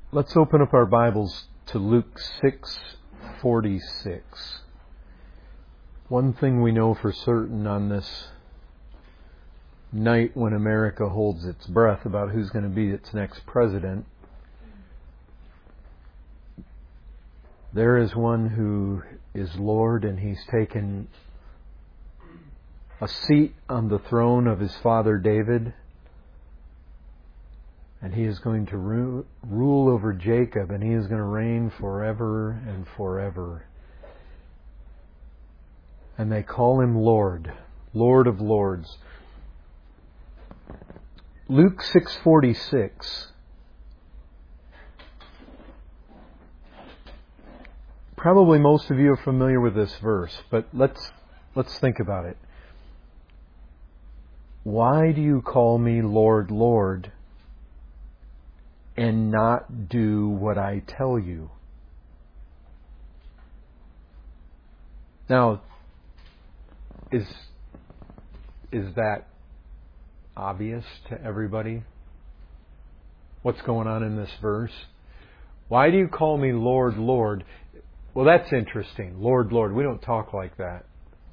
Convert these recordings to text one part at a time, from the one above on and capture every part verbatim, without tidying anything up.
Let's open up our Bibles to Luke six forty-six. One thing we know for certain on this night when America holds its breath about who's going to be its next president, there is one who is Lord, and He's taken a seat on the throne of His father David, and He is going to ru- rule over Jacob, and He is going to reign forever and forever. And they call Him Lord, Lord of Lords. Luke six forty-six. Probably most of you are familiar with this verse, but let's let's think about it. Why do you call me Lord, Lord, and not do what I tell you? Now, is is that obvious to everybody? What's going on in this verse? Why do you call me Lord, Lord? Well, that's interesting. Lord, Lord. We don't talk like that.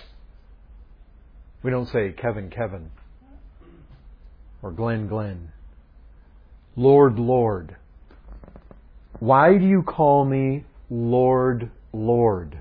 We don't say Kevin, Kevin, or Glenn, Glenn. Lord, Lord. Why do you call me Lord, Lord?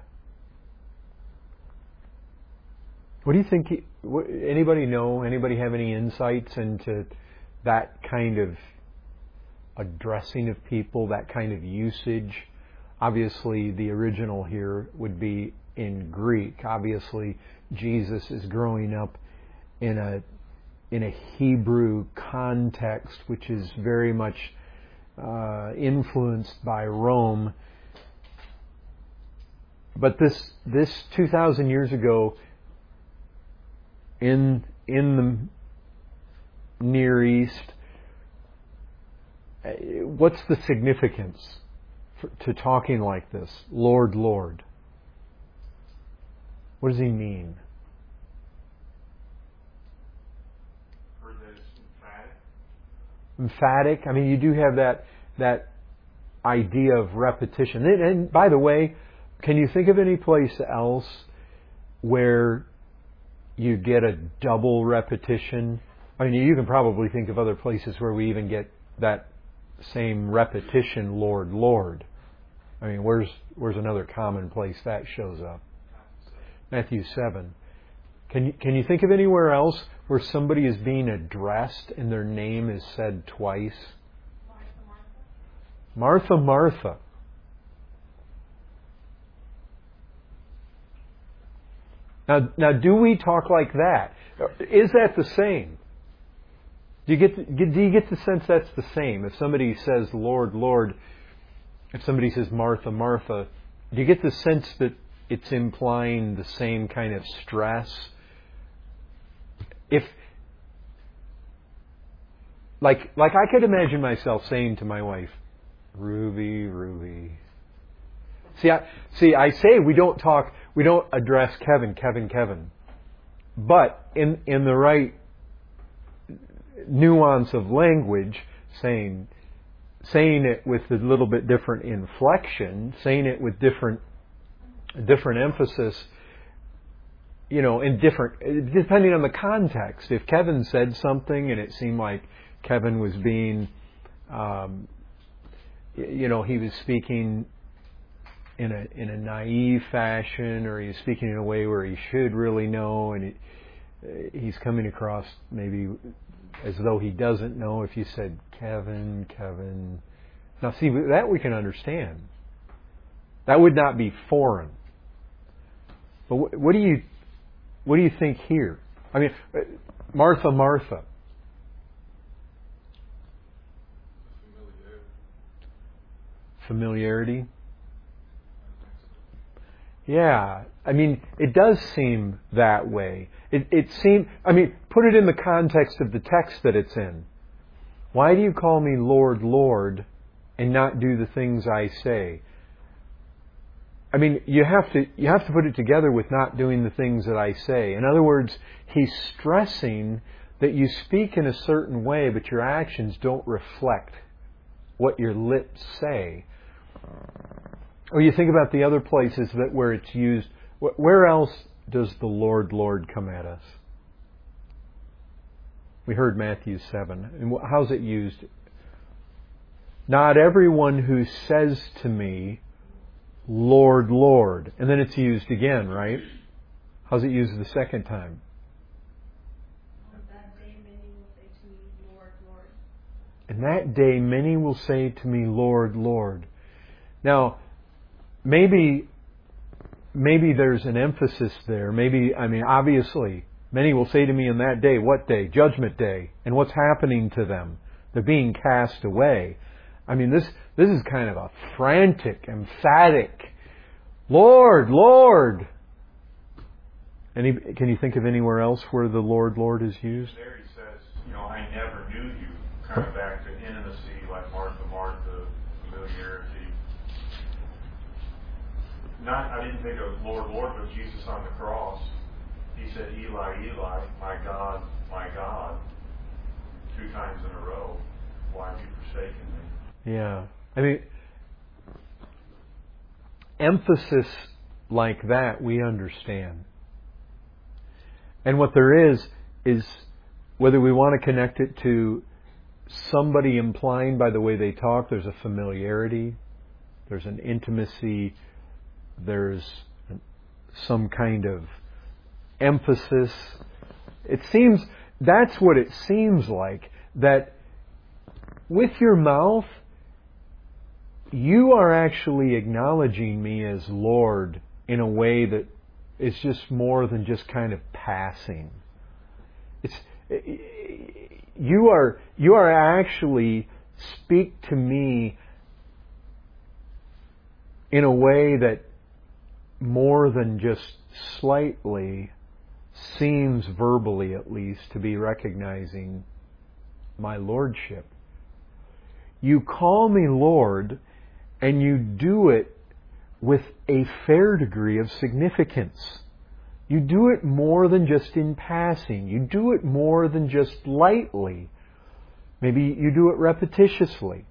What do you think? He, what, anybody know? Anybody have any insights into that kind of addressing of people, that kind of usage? Obviously, the original here would be in Greek. Obviously, Jesus is growing up in a in a Hebrew context, which is very much uh, influenced by Rome. But this this two thousand years ago, in in the Near East, what's the significance for, to talking like this? Lord, Lord. What does He mean? Emphatic. I mean, you do have that that idea of repetition. And, and by the way, can you think of any place else where you get a double repetition? I mean, you can probably think of other places where we even get that same repetition, Lord, Lord. I mean, where's where's another common place that shows up? Matthew seven. Can you, can you think of anywhere else where somebody is being addressed and their name is said twice? Martha, Martha. Martha, Now, now, do we talk like that? Is that the same? Do you get the, do you get the sense that's the same? If somebody says Lord, Lord, if somebody says Martha, Martha, do you get the sense that it's implying the same kind of stress? If, like, like I could imagine myself saying to my wife, Ruby, Ruby. See, I, see, I say we don't talk, we don't address Kevin, Kevin, Kevin. But in in the right nuance of language, saying saying it with a little bit different inflection, saying it with different different emphasis, you know, in different, depending on the context. If Kevin said something and it seemed like Kevin was being, um, you know, he was speaking in a in a naive fashion, or he's speaking in a way where he should really know, and he, he's coming across maybe as though he doesn't know. If you said Kevin, Kevin, now see, that we can understand. That would not be foreign. But what, what do you what do you think here? I mean, Martha, Martha. Familiarity. Yeah, I mean, it does seem that way. It, it seem. I mean, put it in the context of the text that it's in. Why do you call me Lord, Lord, and not do the things I say? I mean, you have to you have to put it together with not doing the things that I say. In other words, He's stressing that you speak in a certain way, but your actions don't reflect what your lips say. Or you think about the other places that where it's used. Where else does the Lord, Lord come at us? We heard Matthew seven. And how's it used? Not everyone who says to me, Lord, Lord. And then it's used again, right? How's it used the second time? On that day many will say to me, Lord, Lord. And that day many will say to me, Lord, Lord. Now, maybe, maybe there's an emphasis there. Maybe, I mean, obviously, many will say to me in that day, what day? Judgment Day. And what's happening to them? They're being cast away. I mean, this this is kind of a frantic, emphatic, Lord, Lord. Any, can you think of anywhere else where the Lord, Lord is used? There he says, you know, I never knew you. Kind of back to intimacy, like Martha, Martha, familiarity. Not, I didn't think of Lord, Lord, but Jesus on the cross. He said, Eli, Eli, my God, my God, two times in a row. Why have you forsaken me? Yeah. I mean, emphasis like that we understand. And what there is, is whether we want to connect it to somebody implying by the way they talk, there's a familiarity, there's an intimacy, there's some kind of emphasis. It seems, that's what it seems like, that with your mouth, you are actually acknowledging me as Lord in a way that is just more than just kind of passing. It's you are you are actually speak to me in a way that more than just slightly seems, verbally at least, to be recognizing my lordship. You call me Lord, and you do it with a fair degree of significance. You do it more than just in passing. You do it more than just lightly. Maybe you do it repetitiously.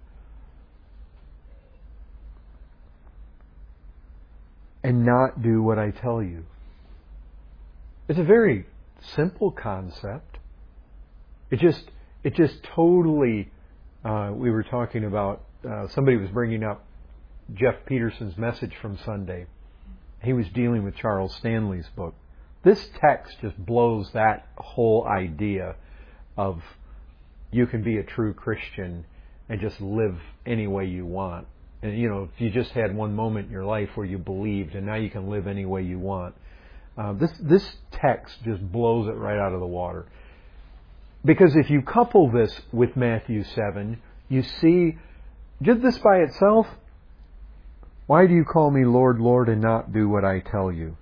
And not do what I tell you. It's a very simple concept. It just, it just totally, uh, we were talking about, uh, somebody was bringing up Jeff Peterson's message from Sunday. He was dealing with Charles Stanley's book. This text just blows that whole idea of you can be a true Christian and just live any way you want. And, you know, if you just had one moment in your life where you believed and now you can live any way you want. Uh, this, this text just blows it right out of the water. Because if you couple this with Matthew seven, you see, just this by itself, why do you call me Lord, Lord, and not do what I tell you?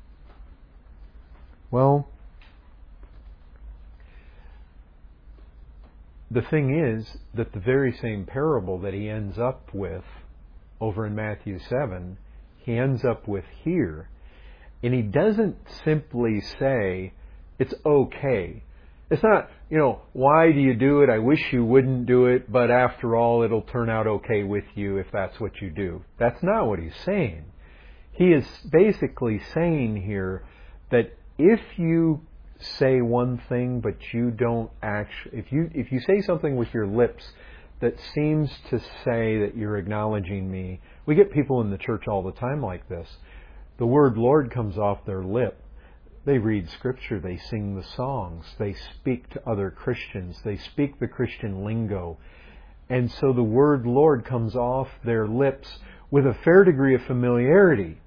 Well, the thing is that the very same parable that he ends up with over in Matthew seven, he ends up with here. And he doesn't simply say, it's okay. It's not, you know, why do you do it? I wish you wouldn't do it, but after all, it'll turn out okay with you if that's what you do. That's not what he's saying. He is basically saying here that if you say one thing, but you don't actually, if you, if you say something with your lips that seems to say that you're acknowledging me, we get people in the church all the time like this. The word Lord comes off their lip. They read Scripture, they sing the songs, they speak to other Christians, they speak the Christian lingo. And so the word Lord comes off their lips with a fair degree of familiarity.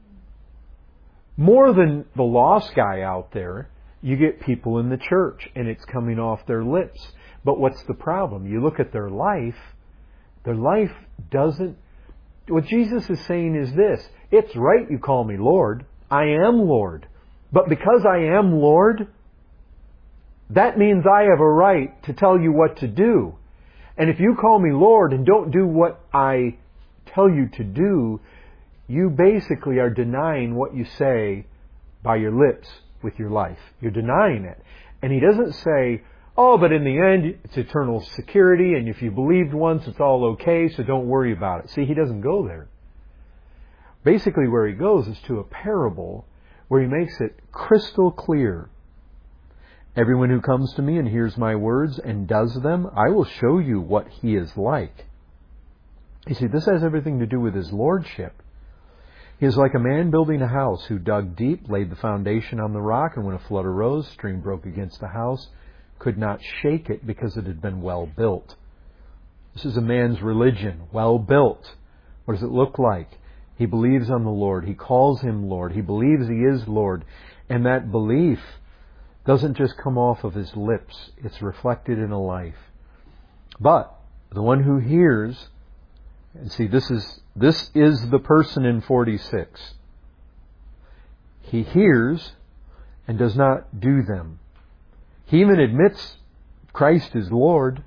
More than the lost guy out there, you get people in the church and it's coming off their lips. But what's the problem? You look at their life, their life doesn't... What Jesus is saying is this, it's right you call me Lord, I am Lord. But because I am Lord, that means I have a right to tell you what to do. And if you call me Lord and don't do what I tell you to do, you basically are denying what you say by your lips with your life. You're denying it. And he doesn't say, oh, but in the end, it's eternal security, and if you believed once, it's all okay, so don't worry about it. See, he doesn't go there. Basically, where he goes is to a parable where he makes it crystal clear. Everyone who comes to me and hears my words and does them, I will show you what he is like. You see, this has everything to do with his lordship. He is like a man building a house who dug deep, laid the foundation on the rock, and when a flood arose, stream broke against the house, could not shake it because it had been well built. This is a man's religion, well built. What does it look like? He believes on the Lord. He calls him Lord. He believes he is Lord. And that belief doesn't just come off of his lips. It's reflected in a life. But the one who hears, and see, this is this is the person in forty-six. He hears and does not do them. He even admits Christ is Lord,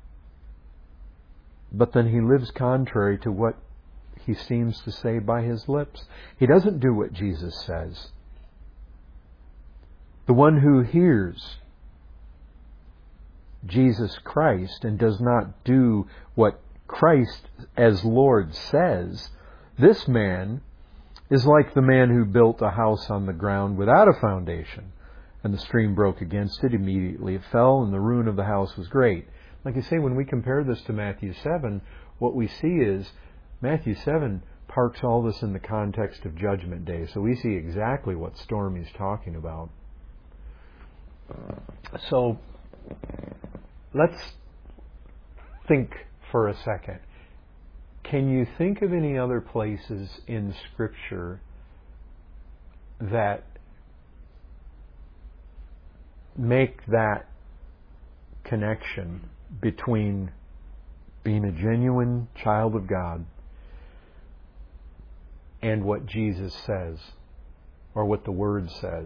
but then he lives contrary to what he seems to say by his lips. He doesn't do what Jesus says. The one who hears Jesus Christ and does not do what Christ as Lord says, this man is like the man who built a house on the ground without a foundation, and the stream broke against it. Immediately it fell, and the ruin of the house was great. Like I say, when we compare this to Matthew seven, what we see is Matthew seven parks all this in the context of Judgment Day. So we see exactly what storm he's talking about. So let's think for a second. Can you think of any other places in Scripture that make that connection between being a genuine child of God and what Jesus says, or what the Word says?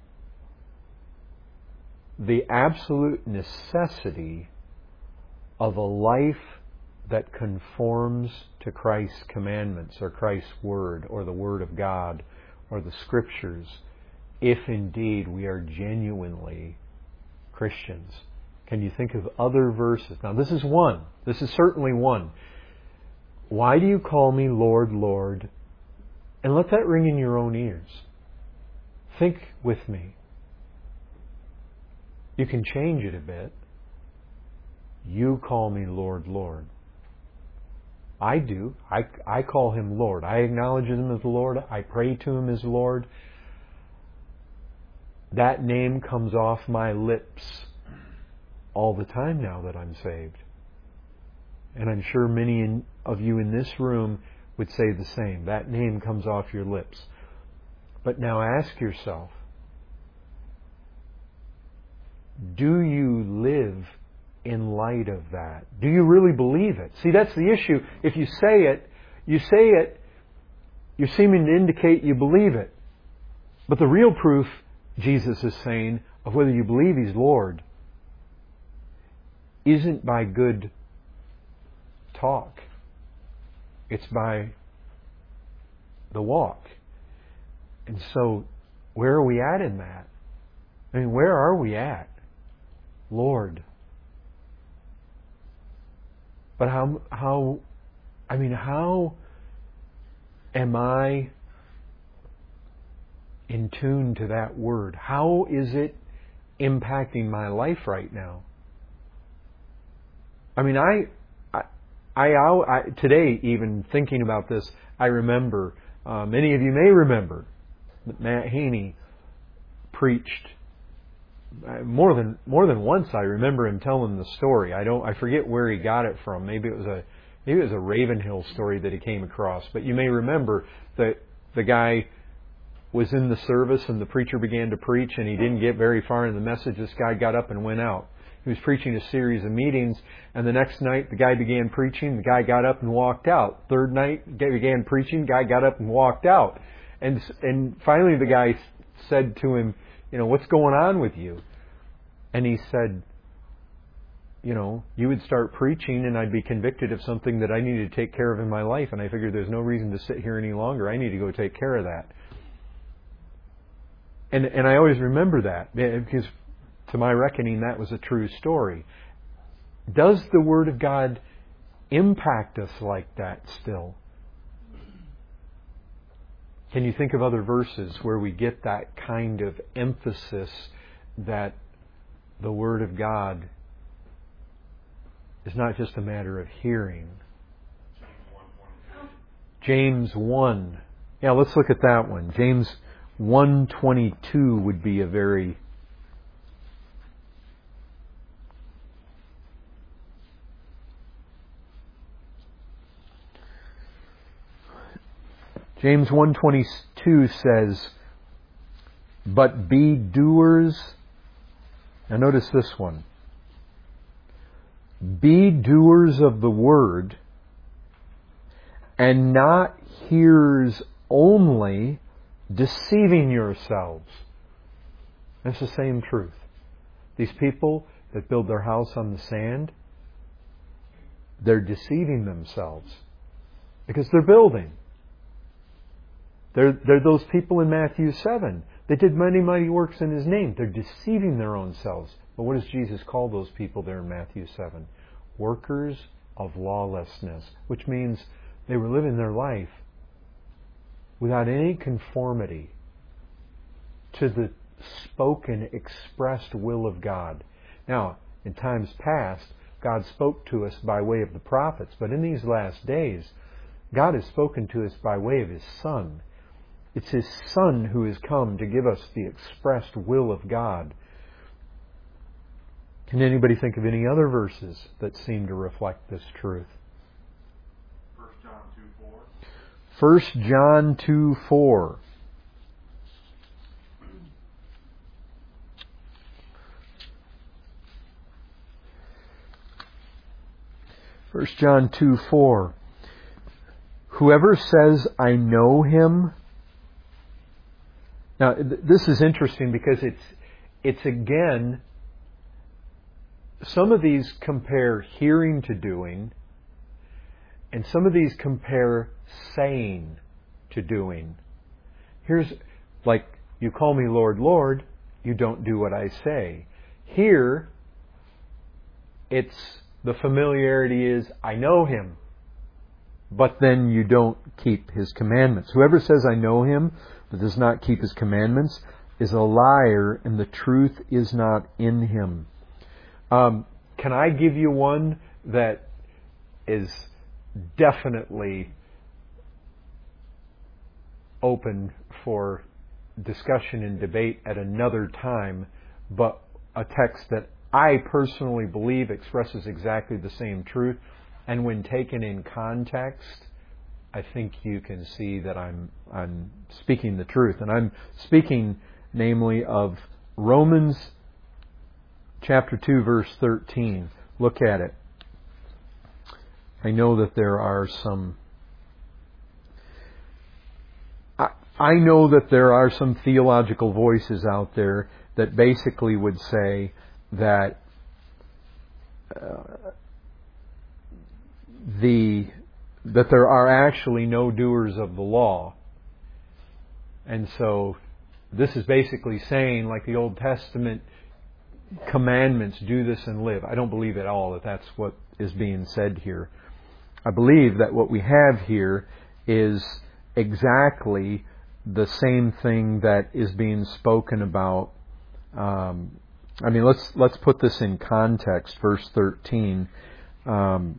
The absolute necessity of a life that conforms to Christ's commandments, or Christ's Word, or the Word of God, or the Scriptures, if indeed we are genuinely Christians. Can you think of other verses? Now, this is one. This is certainly one. Why do you call me Lord, Lord? And let that ring in your own ears. Think with me. You can change it a bit. You call me Lord, Lord. I do. I, I call him Lord. I acknowledge him as Lord. I pray to him as Lord. That name comes off my lips all the time now that I'm saved. And I'm sure many in, of you in this room would say the same. That name comes off your lips. But now ask yourself, do you live in light of that? Do you really believe it? See, that's the issue. If you say it, you say it, you're seeming to indicate you believe it. But the real proof, Jesus is saying, of whether you believe He's Lord isn't by good talk. It's by the walk. And so, where are we at in that? I mean, where are we at? Lord. But how, how, I mean, how am I in tune to that word? How is it impacting my life right now? I mean, I, I, I, I today, even thinking about this, I remember, uh, many of you may remember that Matt Haney preached more than more than once. I remember him telling the story. I don't. I forget where he got it from. Maybe it was a maybe it was a Ravenhill story that he came across. But you may remember that the guy was in the service and the preacher began to preach, and he didn't get very far in the message. This guy got up and went out. He was preaching a series of meetings, and the next night the guy began preaching. The guy got up and walked out. Third night, the guy began preaching. The guy got up and walked out. And and finally the guy said to him, you know, what's going on with you? And he said, you know, you would start preaching and I'd be convicted of something that I needed to take care of in my life. And I figured there's no reason to sit here any longer. I need to go take care of that. And and I always remember that because to my reckoning, that was a true story. Does the Word of God impact us like that still? Can you think of other verses where we get that kind of emphasis that the Word of God is not just a matter of hearing? James one. Yeah, let's look at that one. James one twenty-two would be a very James one twenty-two says, "But be doers." Now notice this one. "Be doers of the word, and not hearers only, deceiving yourselves." That's the same truth. These people that build their house on the sand, they're deceiving themselves because they're building. They're, they're those people in Matthew seven. They did many mighty works in His name. They're deceiving their own selves. But what does Jesus call those people there in Matthew seven? Workers of lawlessness, which means they were living their life without any conformity to the spoken, expressed will of God. Now, in times past, God spoke to us by way of the prophets, but in these last days, God has spoken to us by way of His Son. It's His Son who has come to give us the expressed will of God. Can anybody think of any other verses that seem to reflect this truth? First John two four. First John two four. First John two four. "Whoever says, 'I know Him.'" Now, th- this is interesting because it's it's again, some of these compare hearing to doing, and some of these compare saying to doing. Here's, like, you call me Lord, Lord, you don't do what I say. Here, it's, the familiarity is, I know Him, but then you don't keep His commandments. Whoever says, "I know Him," but does not keep His commandments is a liar, and the truth is not in him. Um, can I give you one that is definitely open for discussion and debate at another time, but a text that I personally believe expresses exactly the same truth, and when taken in context, I think you can see that I'm I'm speaking the truth. And I'm speaking namely of Romans chapter two, verse thirteen. Look at it. I know that there are some I, I know that there are some theological voices out there that basically would say that uh, the that there are actually no doers of the law. And so this is basically saying, like the Old Testament commandments, do this and live. I don't believe at all that that's what is being said here. I believe that what we have here is exactly the same thing that is being spoken about. Um, I mean, let's let's put this in context. Verse thirteen. Um,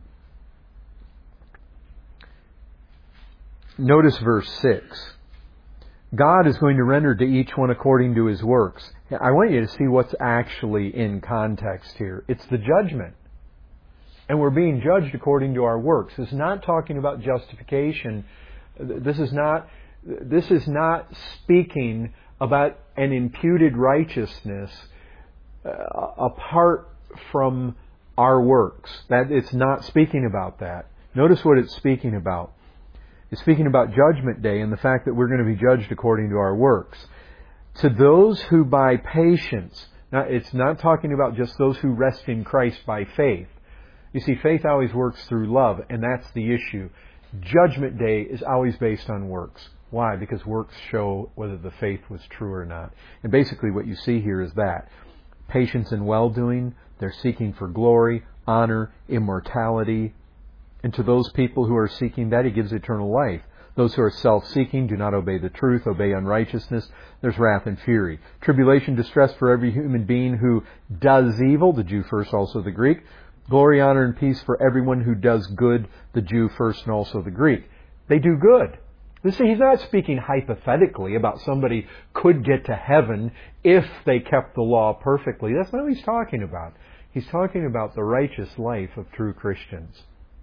Notice verse six. God is going to render to each one according to his works. I want you to see what's actually in context here. It's the judgment. And we're being judged according to our works. It's not talking about justification. This is not, this is not speaking about an imputed righteousness uh, apart from our works. That it's not speaking about that. Notice what it's speaking about. It's speaking about Judgment Day and the fact that we're going to be judged according to our works. To those who by patience, now it's not talking about just those who rest in Christ by faith. You see, faith always works through love, and that's the issue. Judgment Day is always based on works. Why? Because works show whether the faith was true or not. And basically what you see here is that. patience and well-doing. They're seeking for glory, honor, immortality. And to those people who are seeking that, He gives eternal life. Those who are self-seeking do not obey the truth, obey unrighteousness. There's wrath and fury. Tribulation, distress for every human being who does evil, the Jew first, also the Greek. Glory, honor, and peace for everyone who does good, the Jew first and also the Greek. They do good. This, he's not speaking hypothetically about somebody could get to heaven if they kept the law perfectly. That's not what he's talking about. He's talking about the righteous life of true Christians.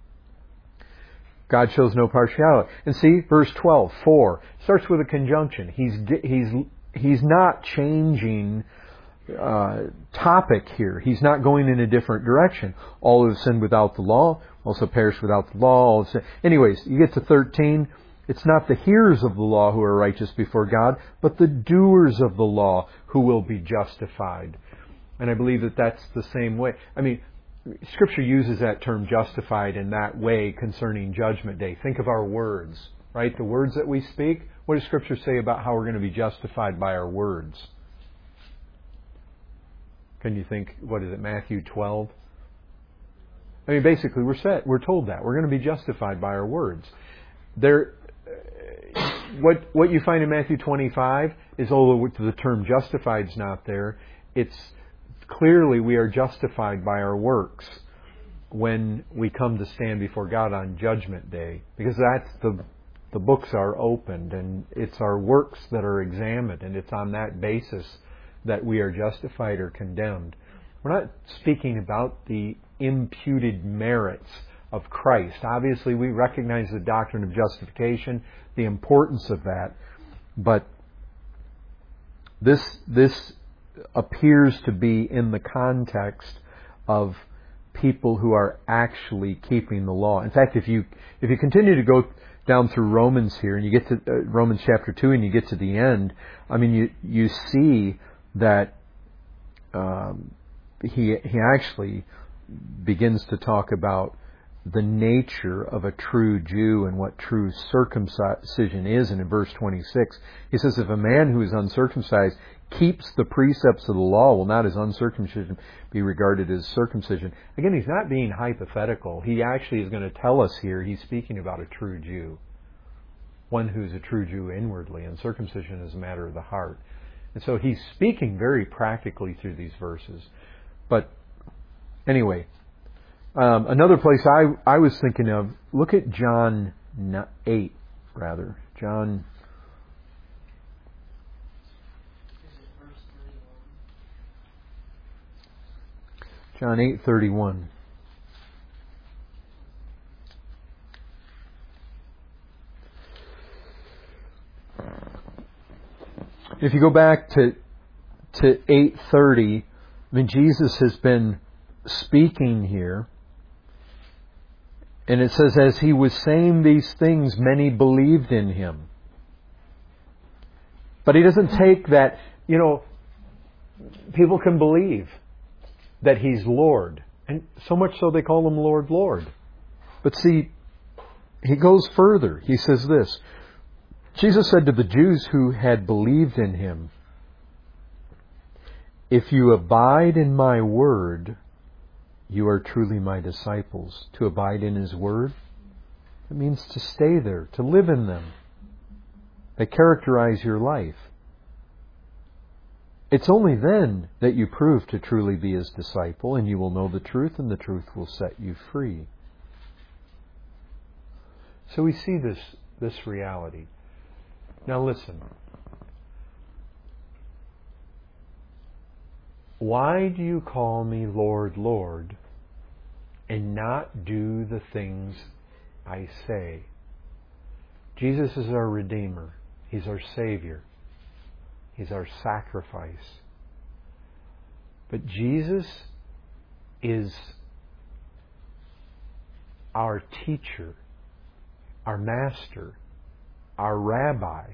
God shows no partiality. And see, verse twelve, four, starts with a conjunction. He's he's he's not changing uh, topic here. He's not going in a different direction. All who have sinned without the law also perish without the law. All have sinned. Anyways, you get to thirteen. It's not the hearers of the law who are righteous before God, but the doers of the law who will be justified. And I believe that that's the same way. I mean, Scripture uses that term justified in that way concerning Judgment Day. Think of our words, right? The words that we speak. What does Scripture say about how we're going to be justified by our words? Can you think, what is it, Matthew twelve? I mean, basically, we're set. We're told that. We're going to be justified by our words. There, what what you find in Matthew twenty-five is, although the term justified is not there, it's clearly we are justified by our works when we come to stand before God on Judgment Day, because that's the the books are opened and it's our works that are examined, and it's on that basis that we are justified or condemned. We're not speaking about the imputed merits of Christ. Obviously, we recognize the doctrine of justification, the importance of that, but this this appears to be in the context of people who are actually keeping the law. In fact, if you if you continue to go down through Romans here, and you get to uh, Romans chapter two, and you get to the end, I mean, you you see that um, he he actually begins to talk about the nature of a true Jew and what true circumcision is. And in verse twenty-six, he says, if a man who is uncircumcised keeps the precepts of the law, will not his uncircumcision be regarded as circumcision? Again, he's not being hypothetical. He actually is going to tell us here, he's speaking about a true Jew. One who's a true Jew inwardly, and circumcision is a matter of the heart. And so he's speaking very practically through these verses. But anyway, Um, another place I, I was thinking of, look at John eight, rather. John. John eight thirty-one. If you go back to to eight thirty, I mean, Jesus has been speaking here. And it says, as he was saying these things, many believed in him. But he doesn't take that, you know, people can believe that he's Lord. And so much so they call him Lord, Lord. But see, he goes further. He says this. Jesus said to the Jews who had believed in him, if you abide in my word, you are truly my disciples. To abide in his word, it means to stay there, to live in them. They characterize your life. It's only then that you prove to truly be his disciple, and you will know the truth, and the truth will set you free. So we see this, this reality. Now listen. Why do you call me Lord, Lord, and not do the things I say? Jesus is our Redeemer. He's our Savior. He's our sacrifice. But Jesus is our teacher, our master, our rabbi.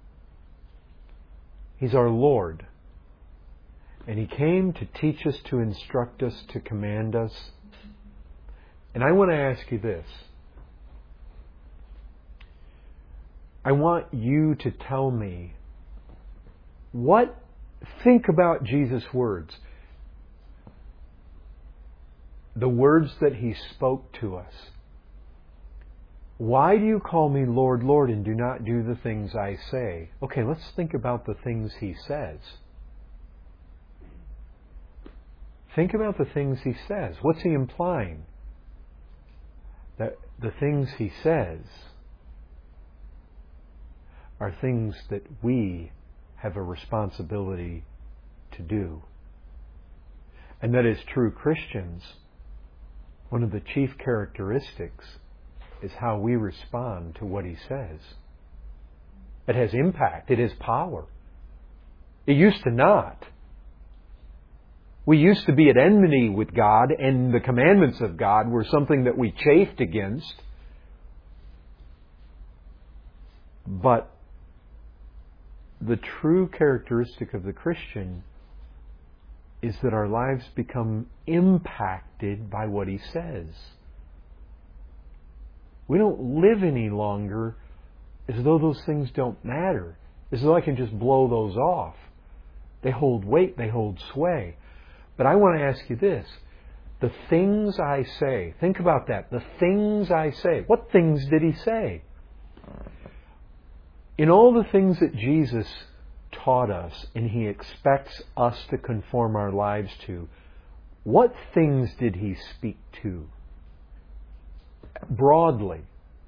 He's our Lord. And he came to teach us, to instruct us, to command us. And I want to ask you this. I want you to tell me, what, think about Jesus' words. the words that He spoke to us. Why do you call me Lord, Lord, and do not do the things I say? Okay, let's think about the things He says. Think about the things He says. What's He implying? That the things He says are things that we have a responsibility to do. And that as true Christians, one of the chief characteristics is how we respond to what He says. It has impact. It has power. It used to not. We used to be at enmity with God, and the commandments of God were something that we chafed against. But the true characteristic of the Christian is that our lives become impacted by what He says. We don't live any longer as though those things don't matter, as though I can just blow those off. They hold weight, they hold sway. But I want to ask you this. The things I say, think about that. The things I say. What things did He say? In all the things that Jesus taught us and He expects us to conform our lives to, what things did He speak to? Broadly.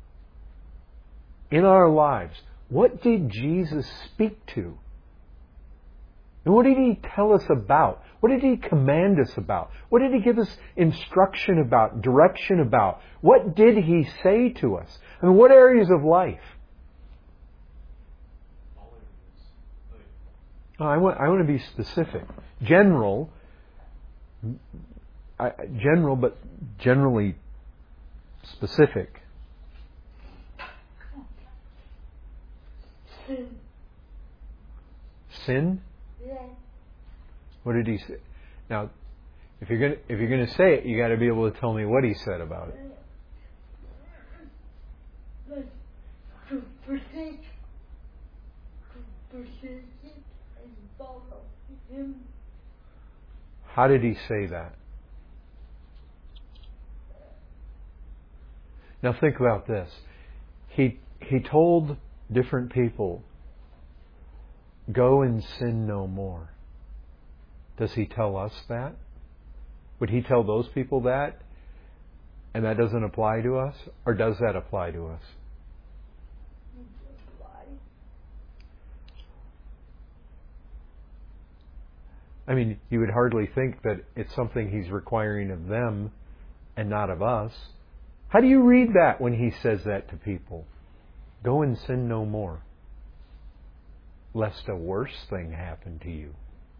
In our lives, what did Jesus speak to? And what did He tell us about? What did He command us about? What did He give us instruction about, direction about? What did He say to us? I mean, what areas of life? Oh, I want, I want to be specific. General, I, general, but generally specific. Sin. Sin? Yeah. What did He say? Now, if you're going if you're going to say it, you got to be able to tell me what He said about it. Like to forsake, to forsake it and follow Him. How did He say that? Now think about this. He He told different people, go and sin no more. Does He tell us that? Would He tell those people that? And that doesn't apply to us? Or does that apply to us? I mean, you would hardly think that it's something He's requiring of them and not of us. How do you read that when He says that to people? Go and sin no more, lest a worse thing happen to you.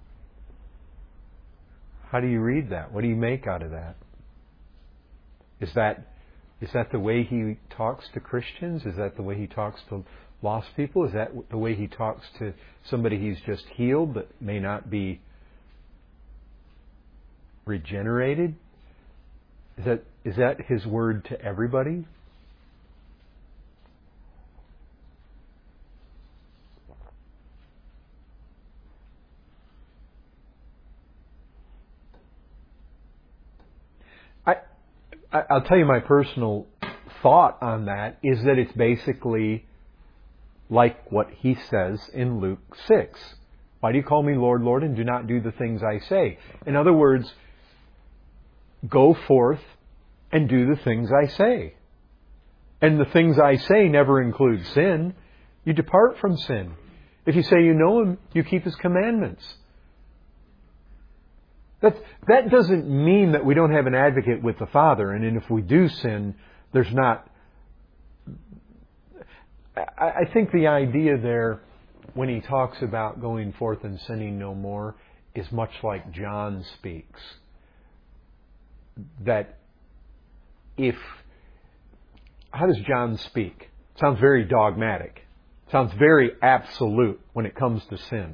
How do you read that? What do you make out of that? Is that is that the way He talks to Christians? Is that the way He talks to lost people? Is that the way He talks to somebody He's just healed that may not be regenerated? Is that is that His word to everybody? I, I'll tell you my personal thought on that is that it's basically like what He says in Luke six. Why do you call me Lord, Lord, and do not do the things I say? In other words, go forth and do the things I say. And the things I say never include sin. You depart from sin. If you say you know Him, you keep His commandments. That, that doesn't mean that we don't have an advocate with the Father, and if we do sin, there's not... I, I think the idea there, when He talks about going forth and sinning no more, is much like John speaks. That if... How does John speak? Sounds very dogmatic. Sounds very absolute when it comes to sin.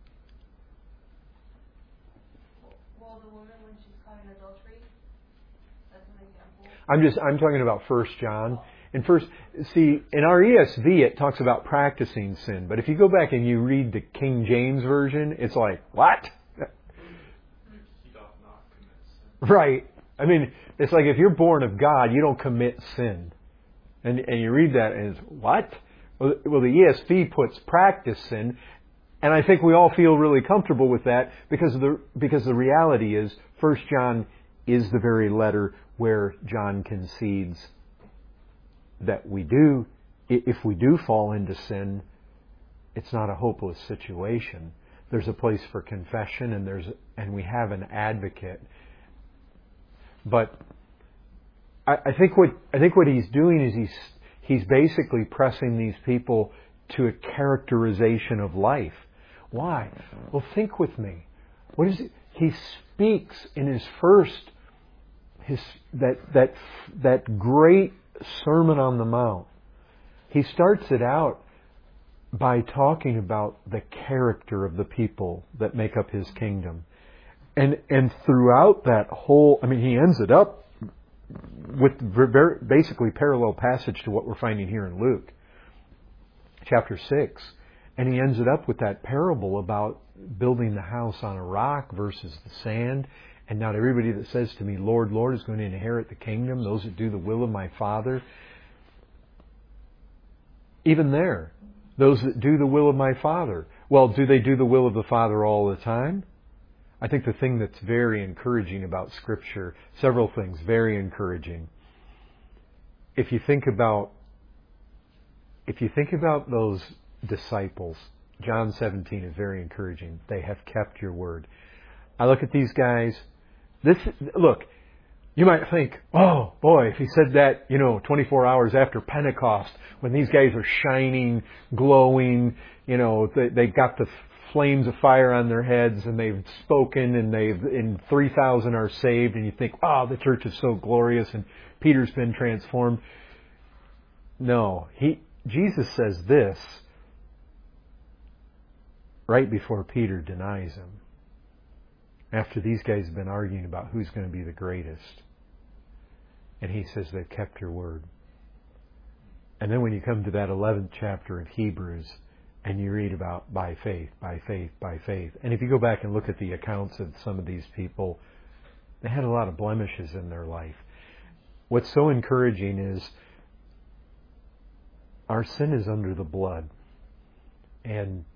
Well, the woman, when she's caught in adultery, that's an example. I'm just, I'm talking about First John. In first, see, in our E S V it talks about practicing sin. But if you go back and you read the King James Version, it's like, what? He doth not commit sin. Right. I mean, it's like if you're born of God, you don't commit sin. And and you read that and it's, what? Well, well, the E S V puts practice sin. And I think we all feel really comfortable with that because the because the reality is First John is the very letter where John concedes that we do, if we do fall into sin, it's not a hopeless situation. There's a place for confession, and there's and we have an advocate. But I, I think what I think what he's doing is he's he's basically pressing these people to a characterization of life. Why? Well, think with me. What is it? He speaks in his first, his that that that great Sermon on the Mount. He starts it out by talking about the character of the people that make up his kingdom, and and throughout that whole, I mean, he ends it up with very basically parallel passage to what we're finding here in Luke, chapter six. And he ends it up with that parable about building the house on a rock versus the sand. And not everybody that says to me, Lord, Lord, is going to inherit the kingdom. Those that do the will of my Father. Even there, those that do the will of my Father. Well, do they do the will of the Father all the time? I think the thing that's very encouraging about Scripture, several things very encouraging. If you think about, if you think about those disciples, John seventeen is very encouraging. They have kept your word. I look at these guys. This look, you might think, oh boy, if he said that, you know, twenty-four hours after Pentecost, when these guys are shining, glowing, you know, they, they've got the flames of fire on their heads, and they've spoken, and they've and three thousand are saved, and you think, oh, the church is so glorious, and Peter's been transformed. No, he Jesus says this right before Peter denies him. After these guys have been arguing about who's going to be the greatest. And he says, they've kept your word. And then when you come to that eleventh chapter of Hebrews, and you read about by faith, by faith, by faith. And if you go back and look at the accounts of some of these people, they had a lot of blemishes in their life. What's so encouraging is our sin is under the blood. And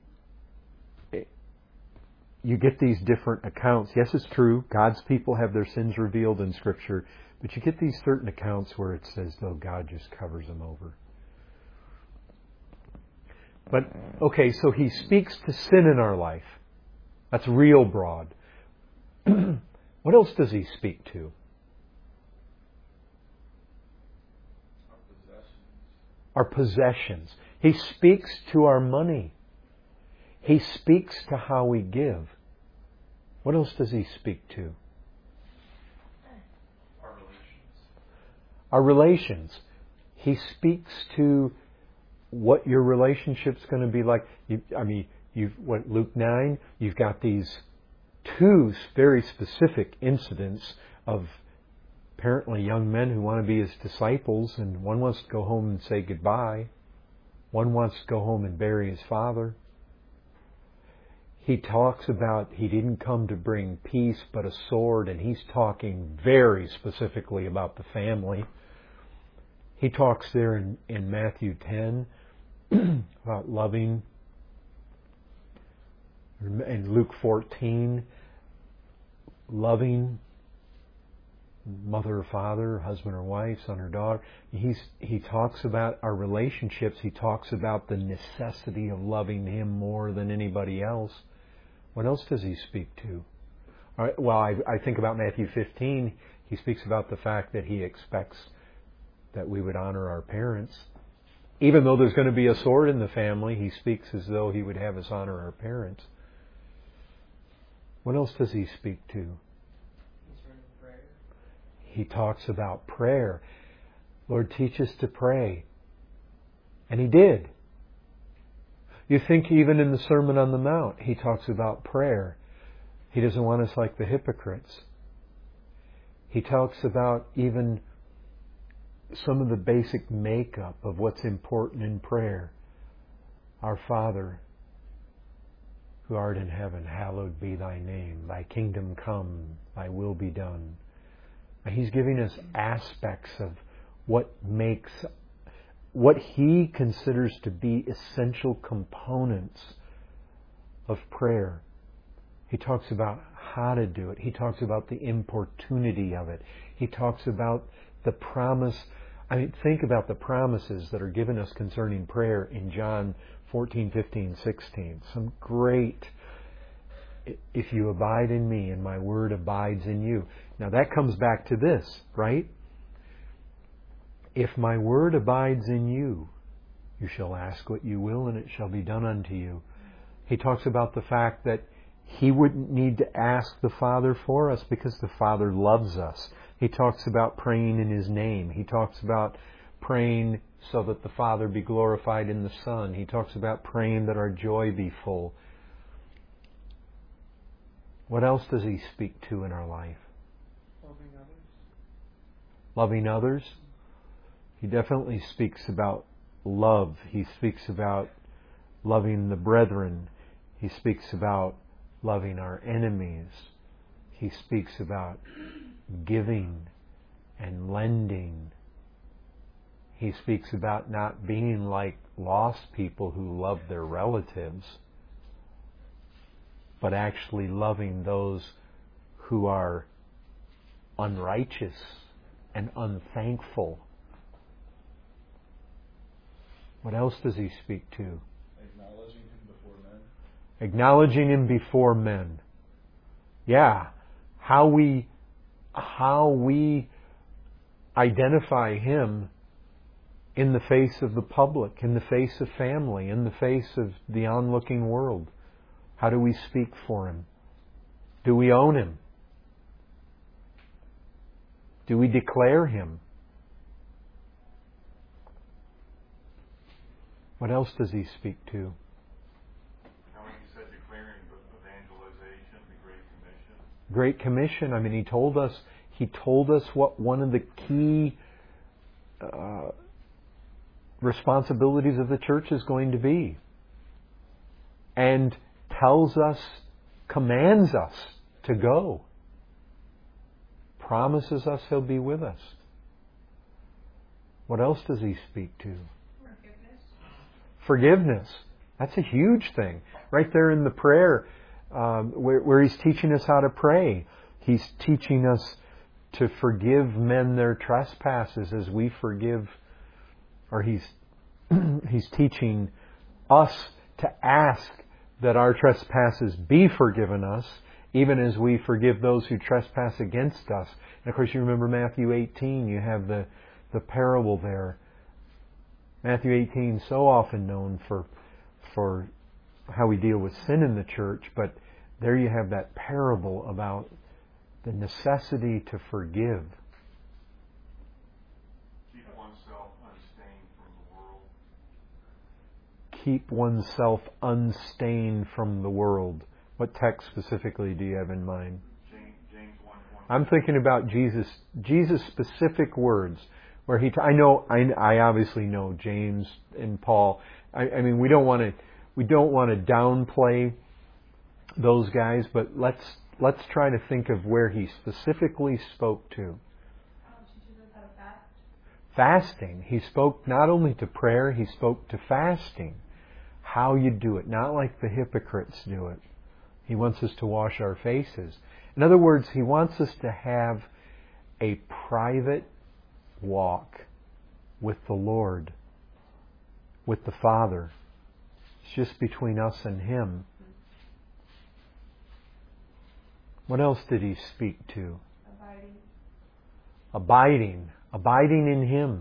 you get these different accounts. Yes, it's true. God's people have their sins revealed in Scripture. But you get these certain accounts where it says, though, God just covers them over. But, okay, so he speaks to sin in our life. That's real broad. What else does he speak to? Our possessions. Our possessions. He speaks to our money. He speaks to how we give. What else does he speak to? Our relations. Our relations. He speaks to what your relationship's going to be like. You, I mean, you've what Luke nine. You've got these two very specific incidents of apparently young men who want to be his disciples, and one wants to go home and say goodbye. One wants to go home and bury his father. He talks about he didn't come to bring peace but a sword, and he's talking very specifically about the family. He talks there in, in Matthew ten about loving. In Luke fourteen, loving mother or father, husband or wife, son or daughter. He's, he talks about our relationships. He talks about the necessity of loving him more than anybody else. What else does he speak to? All right, well, I, I think about Matthew fifteen. He speaks about the fact that he expects that we would honor our parents. Even though there's going to be a sword in the family, he speaks as though he would have us honor our parents. What else does he speak to? He talks about prayer. Lord, teach us to pray. And he did. You think even in the Sermon on the Mount, he talks about prayer. He doesn't want us like the hypocrites. He talks about even some of the basic makeup of what's important in prayer. Our Father, who art in heaven, hallowed be thy name. Thy kingdom come, thy will be done. He's giving us aspects of what makes, what He considers to be essential components of prayer. He talks about how to do it. He talks about the importunity of it. He talks about the promise. I mean, think about the promises that are given us concerning prayer in John fourteen, fifteen, sixteen. Some great, if you abide in me and my word abides in you. Now that comes back to this, right? If my word abides in you, you shall ask what you will and it shall be done unto you. He talks about the fact that He wouldn't need to ask the Father for us because the Father loves us. He talks about praying in His name. He talks about praying so that the Father be glorified in the Son. He talks about praying that our joy be full. What else does He speak to in our life? Loving others. Loving others. He definitely speaks about love. He speaks about loving the brethren. He speaks about loving our enemies. He speaks about giving and lending. He speaks about not being like lost people who love their relatives, but actually loving those who are unrighteous and unthankful. What else does He speak to? Acknowledging Him before men. Acknowledging Him before men. Yeah. How we, how we identify Him in the face of the public, in the face of family, in the face of the onlooking world. How do we speak for Him? Do we own Him? Do we declare Him? What else does He speak to? How many said declaring evangelization, the Great Commission? Great Commission. I mean, He told us. He told us what one of the key uh, responsibilities of the church is going to be, and tells us, commands us to go. Promises us He'll be with us. What else does He speak to? Forgiveness. Forgiveness. That's a huge thing. Right there in the prayer um, where, where He's teaching us how to pray. He's teaching us to forgive men their trespasses as we forgive, or He's He's teaching us to ask that our trespasses be forgiven us, even as we forgive those who trespass against us. And of course, you remember Matthew eighteen, you have the, the parable there. Matthew eighteen, so often known for, for how we deal with sin in the church, but there you have that parable about the necessity to forgive. Keep oneself unstained from the world. Keep oneself unstained from the world. What text specifically do you have in mind? James, James one twenty. I'm thinking about Jesus, Jesus' specific words, where he. T- I know, I, I obviously know James and Paul. I, I mean, we don't want to, we don't want to downplay those guys, but let's let's try to think of where he specifically spoke to. Um, she teaches us how to fast. Fasting. He spoke not only to prayer, he spoke to fasting. How you do it, not like the hypocrites do it. He wants us to wash our faces. In other words, He wants us to have a private walk with the Lord, with the Father. It's just between us and Him. What else did He speak to? Abiding. Abiding. Abiding in Him.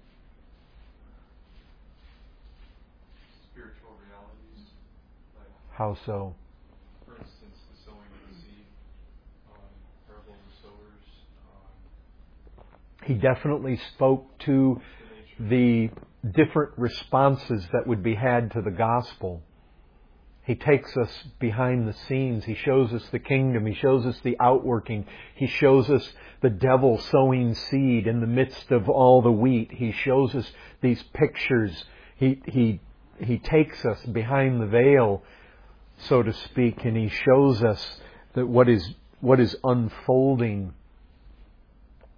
Spiritual realities. Like, How so? for instance, the sowing of the seed, um, parable of the sowers, um, He definitely spoke to the nature. the different responses that would be had to the gospel. He takes us behind the scenes. He shows us the kingdom. He shows us the outworking. He shows us the devil sowing seed in the midst of all the wheat. He shows us these pictures. He, he, he takes us behind the veil, so to speak, and He shows us that what is, what is unfolding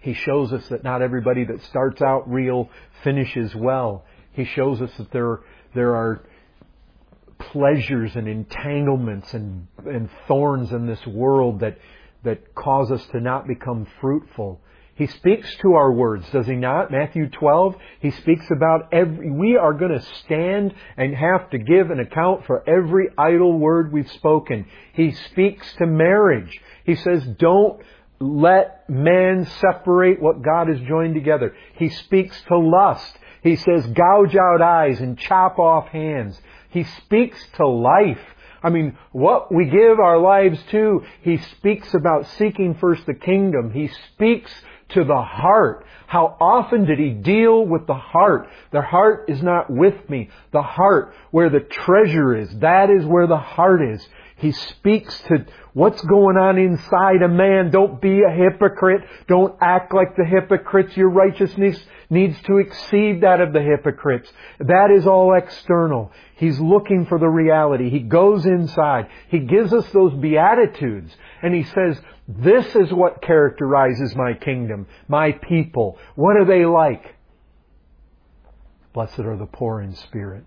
He shows us that not everybody that starts out real finishes well. He shows us that there, there are pleasures and entanglements and, and thorns in this world that, that cause us to not become fruitful. He speaks to our words, does He not? Matthew twelve, He speaks about every, we are going to stand and have to give an account for every idle word we've spoken. He speaks to marriage. He says, don't let man separate what God has joined together. He speaks to lust. He says, gouge out eyes and chop off hands. He speaks to life. I mean, what we give our lives to, He speaks about seeking first the kingdom. He speaks to the heart. How often did He deal with the heart? The heart is not with me. The heart, where the treasure is, that is where the heart is. He speaks to what's going on inside a man. Don't be a hypocrite. Don't act like the hypocrites. Your righteousness needs to exceed that of the hypocrites. That is all external. He's looking for the reality. He goes inside. He gives us those Beatitudes. And He says, this is what characterizes my kingdom, my people. What are they like? Blessed are the poor in spirit.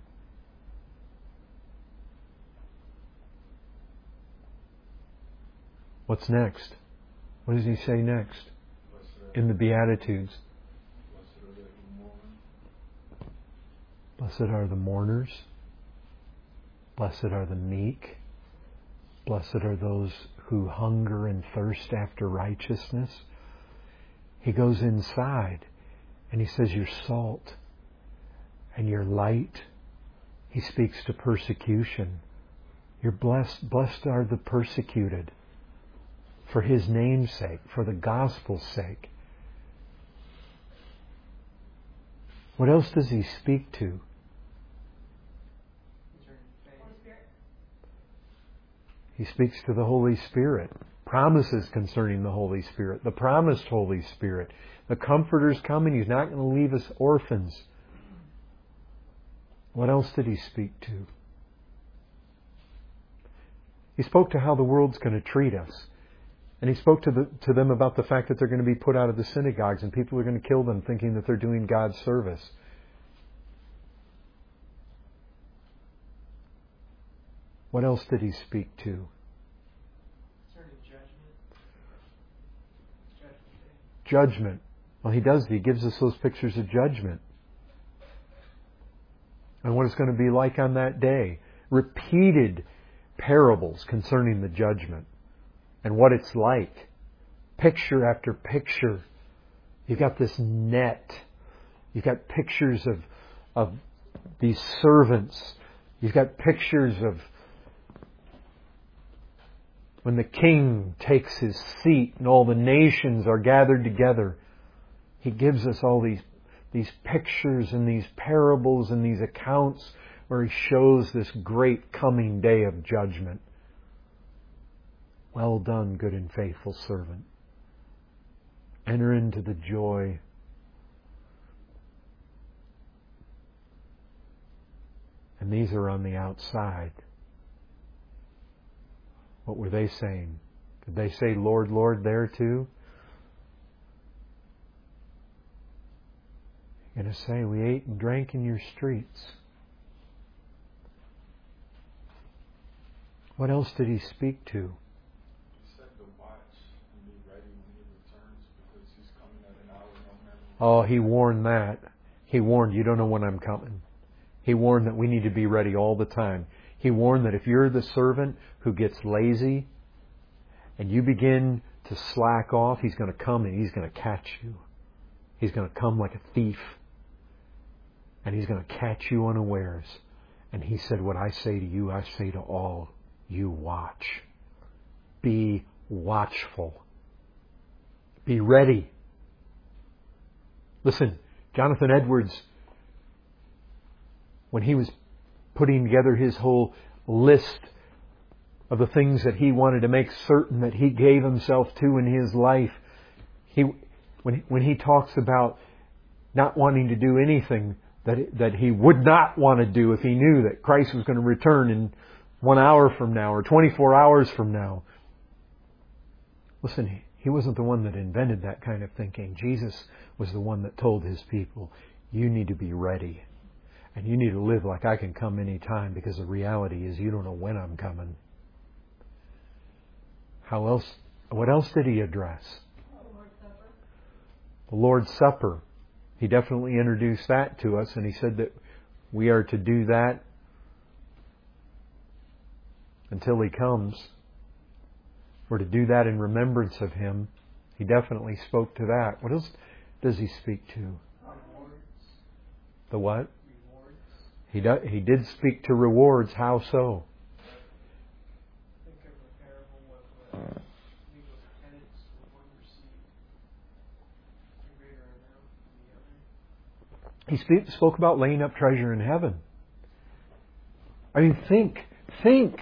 What's next? What does He say next? In the Beatitudes. Blessed are the mourners. Blessed are the meek. Blessed are those who hunger and thirst after righteousness. He goes inside and He says, you're salt and you're light. He speaks to persecution. You're blessed. Blessed are the persecuted for His name's sake, for the gospel's sake. What else does He speak to? He speaks to the Holy Spirit. Promises concerning the Holy Spirit. The promised Holy Spirit. The Comforter's coming. He's not going to leave us orphans. What else did He speak to? He spoke to how the world's going to treat us. And He spoke to, the, to them about the fact that they're going to be put out of the synagogues and people are going to kill them thinking that they're doing God's service. What else did He speak to? Judgment. Well, He does. He gives us those pictures of judgment. And what it's going to be like on that day. Repeated parables concerning the judgment. And what it's like. Picture after picture. You've got this net. You've got pictures of, of these servants. You've got pictures of when the king takes his seat and all the nations are gathered together. He gives us all these, these pictures and these parables and these accounts where He shows this great coming day of judgment. Well done, good and faithful servant. Enter into the joy. And these are on the outside. What were they saying? Did they say, Lord, Lord, there too? You're going to say, we ate and drank in your streets. What else did He speak to? He said to watch and be ready when He returns because He's coming at an hour no man. Oh, He warned that. He warned, you don't know when I'm coming. He warned that we need to be ready all the time. He warned that if you're the servant who gets lazy and you begin to slack off, He's going to come and He's going to catch you. He's going to come like a thief. And He's going to catch you unawares. And He said, what I say to you, I say to all. You watch. Be watchful. Be ready. Listen, Jonathan Edwards, when he was putting together his whole list of the things that he wanted to make certain that he gave himself to in his life, he when when he talks about not wanting to do anything that that he would not want to do if he knew that Christ was going to return in one hour from now or twenty-four hours from now. Listen, He wasn't the one that invented that kind of thinking. Jesus was the one that told His people, you need to be ready. And you need to live like I can come any time, because the reality is you don't know when I'm coming. How else? What else did He address? Lord's Supper. The Lord's Supper. He definitely introduced that to us, and He said that we are to do that until He comes. We're to do that in remembrance of Him. He definitely spoke to that. What else does He speak to? Rewards. The what? Rewards. He, do, he did speak to rewards. How so? Think of the parable of the, I think it was tenants who one received a greater amount than the other. He speak, spoke about laying up treasure in heaven. I mean, think, think.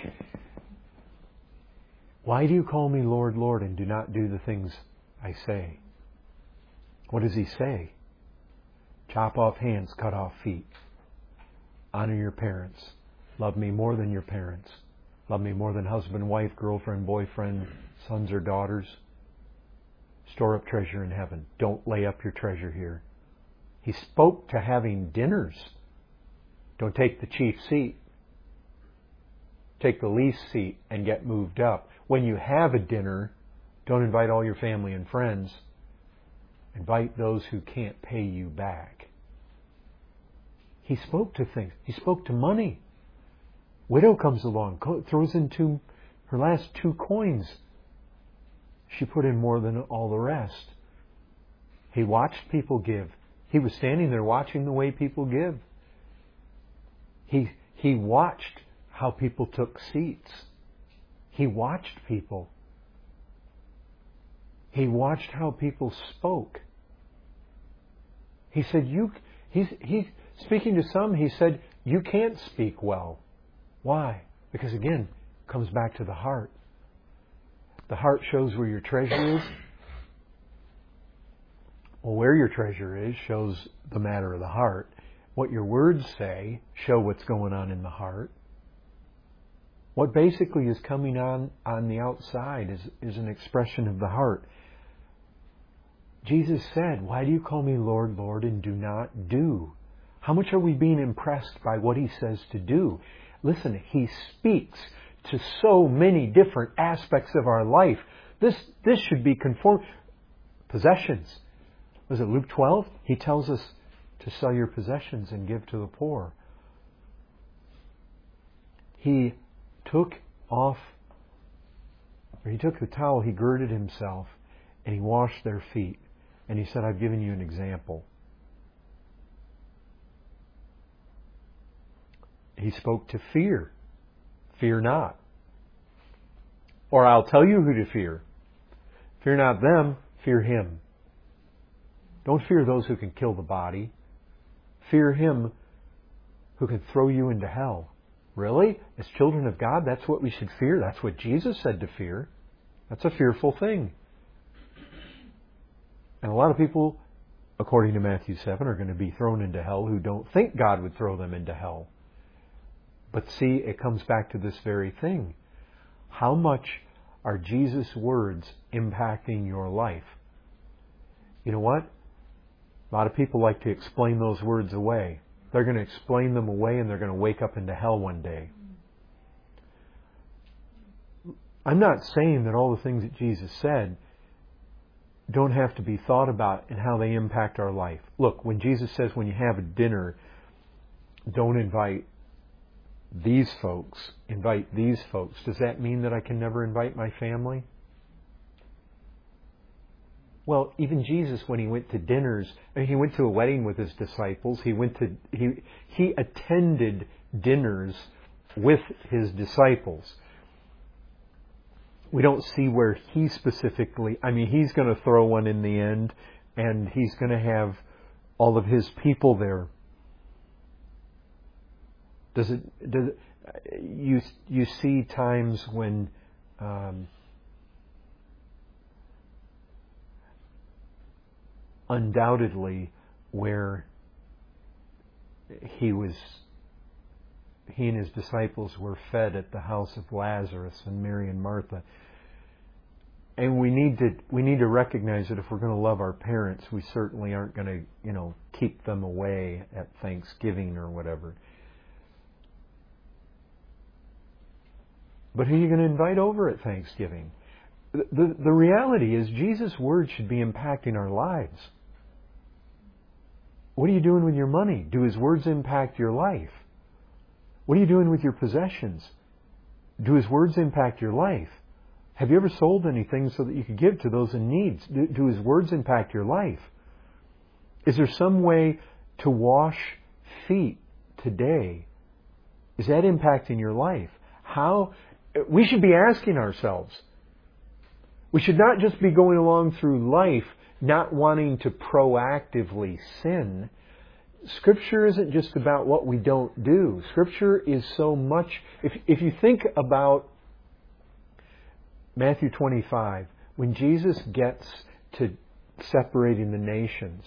Why do you call me Lord, Lord, and do not do the things I say? What does He say? Chop off hands, cut off feet. Honor your parents. Love me more than your parents. Love me more than husband, wife, girlfriend, boyfriend, sons or daughters. Store up treasure in heaven. Don't lay up your treasure here. He spoke to having dinners. Don't take the chief seat. Take the least seat and get moved up. When you have a dinner, don't invite all your family and friends. Invite those who can't pay you back. He spoke to things. He spoke to money. Widow comes along, throws in two, her last two coins. She put in more than all the rest. He watched people give. He was standing there watching the way people give. He, he watched how people took seats. He watched people. He watched how people spoke. He said, "You." He's he's speaking to some. He said, "You can't speak well." Why? Because again, it comes back to the heart. The heart shows where your treasure is. Well, where your treasure is shows the matter of the heart. What your words say show what's going on in the heart. What basically is coming on on the outside is, is an expression of the heart. Jesus said, why do you call me Lord, Lord, and do not do? How much are we being impressed by what He says to do? Listen, He speaks to so many different aspects of our life. This, this should be conformed. Possessions. Was it Luke twelve? He tells us to sell your possessions and give to the poor. He took off, or he took the towel, he girded himself, and he washed their feet. And he said, I've given you an example. He spoke to fear. Fear not. Or I'll tell you who to fear. Fear not them, fear Him. Don't fear those who can kill the body. Fear Him who can throw you into hell. Really? As children of God, that's what we should fear? That's what Jesus said to fear. That's a fearful thing. And a lot of people, according to Matthew seven, are going to be thrown into hell who don't think God would throw them into hell. But see, it comes back to this very thing. How much are Jesus' words impacting your life? You know what? A lot of people like to explain those words away. They're going to explain them away and they're going to wake up into hell one day. I'm not saying that all the things that Jesus said don't have to be thought about and how they impact our life. Look, when Jesus says when you have a dinner, don't invite these folks, invite these folks. Does that mean that I can never invite my family? Well, even Jesus, when He went to dinners, I mean, He went to a wedding with His disciples. He went to he he attended dinners with His disciples. We don't see where He specifically. I mean, He's going to throw one in the end, and He's going to have all of His people there. Does it? Does it, you you see times when. Um, Undoubtedly, where he was, he and his disciples were fed at the house of Lazarus and Mary and Martha. and we need to we need to recognize that if we're going to love our parents, we certainly aren't going to, you know, keep them away at Thanksgiving or whatever. But who are you going to invite over at Thanksgiving? The, the, the reality is Jesus' word should be impacting our lives. What are you doing with your money? Do His words impact your life? What are you doing with your possessions? Do His words impact your life? Have you ever sold anything so that you could give to those in need? Do, do His words impact your life? Is there some way to wash feet today? Is that impacting your life? How? We should be asking ourselves. We should not just be going along through life not wanting to proactively sin. Scripture isn't just about what we don't do. Scripture is so much... If, if you think about Matthew twenty-five, when Jesus gets to separating the nations,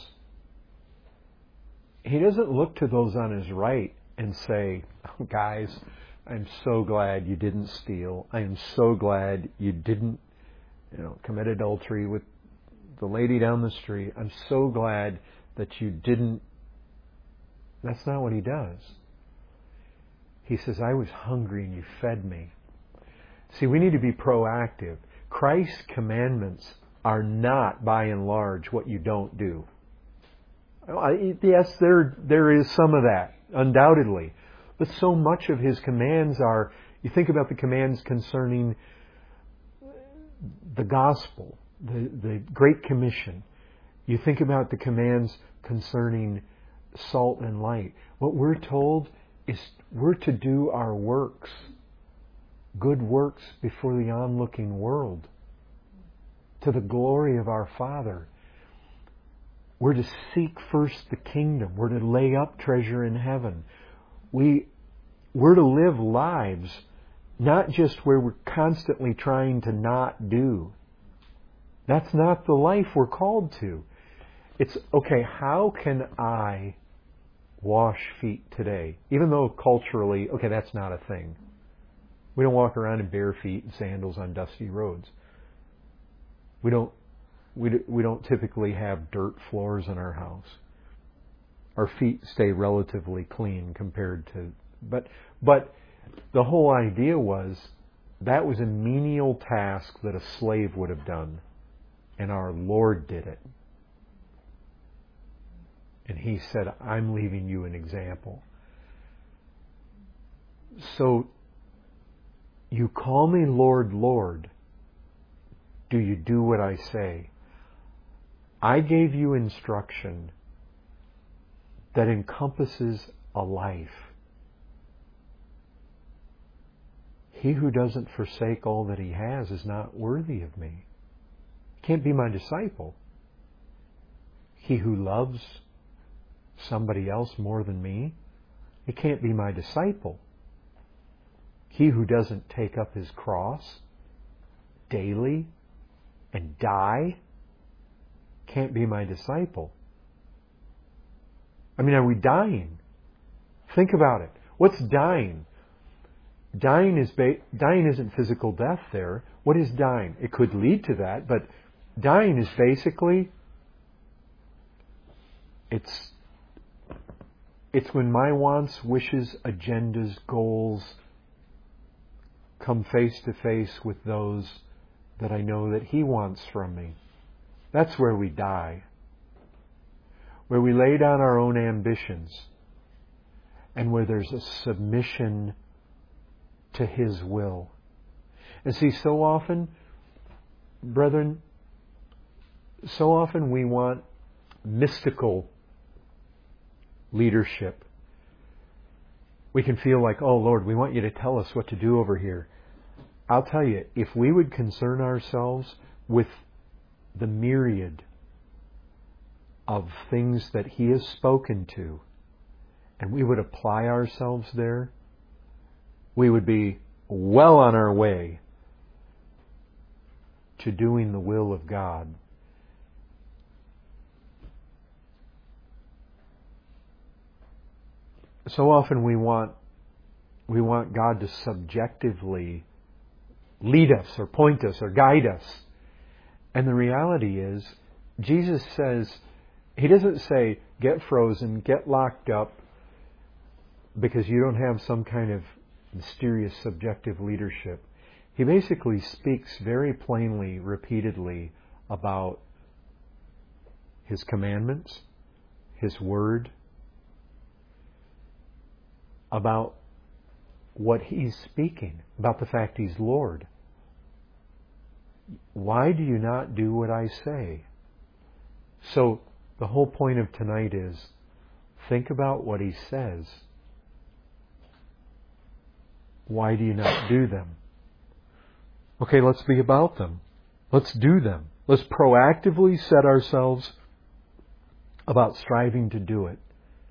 He doesn't look to those on His right and say, oh, guys, I'm so glad you didn't steal. I am so glad you didn't, you know, commit adultery with the lady down the street. I'm so glad that you didn't. That's not what He does. He says, I was hungry and you fed me. See, we need to be proactive. Christ's commandments are not, by and large, what you don't do. Yes, there there is some of that, undoubtedly. But so much of His commands are, you think about the commands concerning the gospel, the, the Great Commission. You think about the commands concerning salt and light. What we're told is we're to do our works, good works before the onlooking world, to the glory of our Father. We're to seek first the kingdom. We're to lay up treasure in heaven. We, we're to live lives not just where we're constantly trying to not do. That's not the life we're called to. It's, okay, how can I wash feet today? Even though culturally, okay, that's not a thing. We don't walk around in bare feet and sandals on dusty roads. We don't we we don't typically have dirt floors in our house. Our feet stay relatively clean compared to, but but the whole idea was that was a menial task that a slave would have done, and our Lord did it. And He said, I'm leaving you an example. So, you call me Lord, Lord. Do you do what I say? I gave you instruction that encompasses a life. He who doesn't forsake all that he has is not worthy of me. He can't be my disciple. He who loves somebody else more than me, he can't be my disciple. He who doesn't take up his cross daily and die can't be my disciple. I mean, are we dying? Think about it. What's dying? Dying is ba- dying isn't physical death there. What is dying? It could lead to that, but dying is basically it's it's when my wants, wishes, agendas, goals come face to face with those that I know that He wants from me. That's where we die. Where we lay down our own ambitions and where there's a submission to His will. And see, so often, brethren, so often we want mystical leadership. We can feel like, oh Lord, we want you to tell us what to do over here. I'll tell you, if we would concern ourselves with the myriad of things that He has spoken to, and we would apply ourselves there, we would be well on our way to doing the will of God. So often we want we want God to subjectively lead us or point us or guide us. And the reality is, Jesus says, He doesn't say, get frozen, get locked up, because you don't have some kind of mysterious subjective leadership. He basically speaks very plainly, repeatedly, about His commandments, His Word, about what He's speaking, about the fact He's Lord. Why do you not do what I say? So, the whole point of tonight is, think about what He says. Why do you not do them? Okay, let's be about them. Let's do them. Let's proactively set ourselves about striving to do it.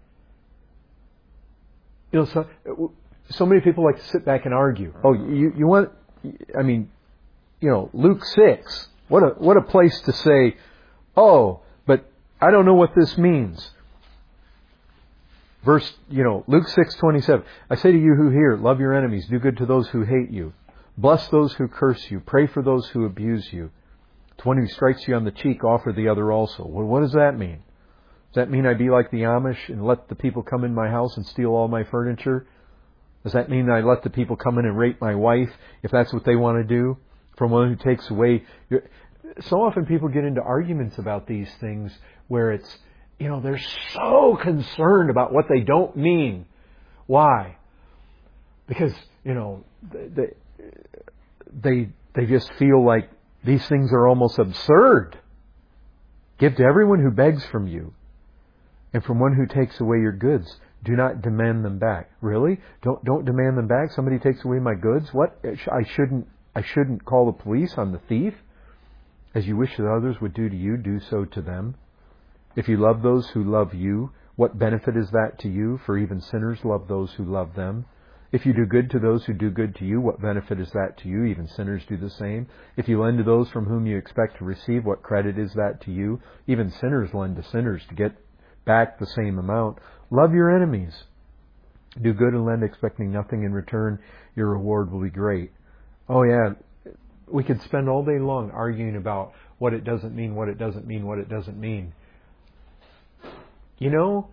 You know, so, so many people like to sit back and argue. Oh, you, you want, I mean, you know, Luke six, what a, what a place to say, oh, but I don't know what this means. Verse, you know, Luke six twenty-seven. I say to you who hear, love your enemies, do good to those who hate you. Bless those who curse you. Pray for those who abuse you. To one who strikes you on the cheek, offer the other also. Well, what does that mean? Does that mean I be like the Amish and let the people come in my house and steal all my furniture? Does that mean I let the people come in and rape my wife, if that's what they want to do? From one who takes away your... So often people get into arguments about these things where it's, you know, they're so concerned about what they don't mean. Why? Because, you know, they, they, they just feel like these things are almost absurd. Give to everyone who begs from you, and from one who takes away your goods. Do not demand them back. Really? Don't don't demand them back? Somebody takes away my goods? What? I shouldn't I shouldn't call the police on the thief? As you wish that others would do to you, do so to them. If you love those who love you, what benefit is that to you? For even sinners love those who love them. If you do good to those who do good to you, what benefit is that to you? Even sinners do the same. If you lend to those from whom you expect to receive, what credit is that to you? Even sinners lend to sinners to get back the same amount. Love your enemies. Do good and lend, expecting nothing in return. Your reward will be great. Oh yeah, we could spend all day long arguing about what it doesn't mean, what it doesn't mean, what it doesn't mean. You know,